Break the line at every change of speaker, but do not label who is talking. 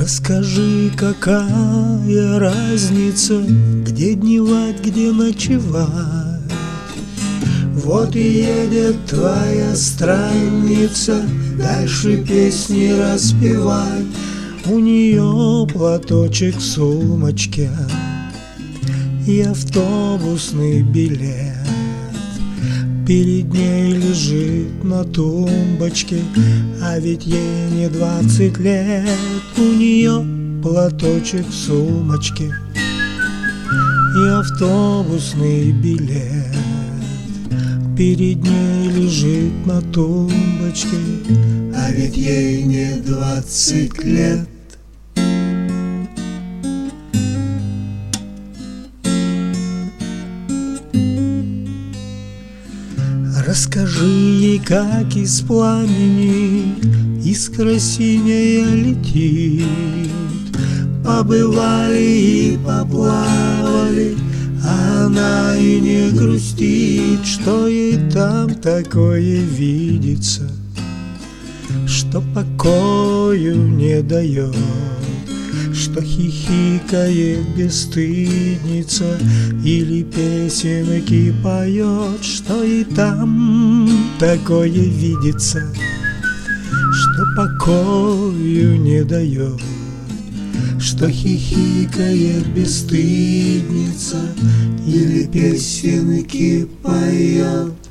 Расскажи, какая разница, где дневать, где ночевать? Вот и едет твоя странница дальше песни распевать. У нее платочек в сумочке и автобусный билет. Перед ней лежит на тумбочке, а ведь ей не 20 лет. У нее платочек в сумочке и автобусный билет. Перед ней лежит на тумбочке, а ведь ей не 20 лет. Расскажи ей, как из пламени искра синяя летит. Побывали и поплавали, а она и не грустит. Что ей там такое видится, что покою не дает, что хихикает бесстыдница или песенки поет. Что ей там такое видится, что покою не дает, что хихикает бесстыдница или песенки поет.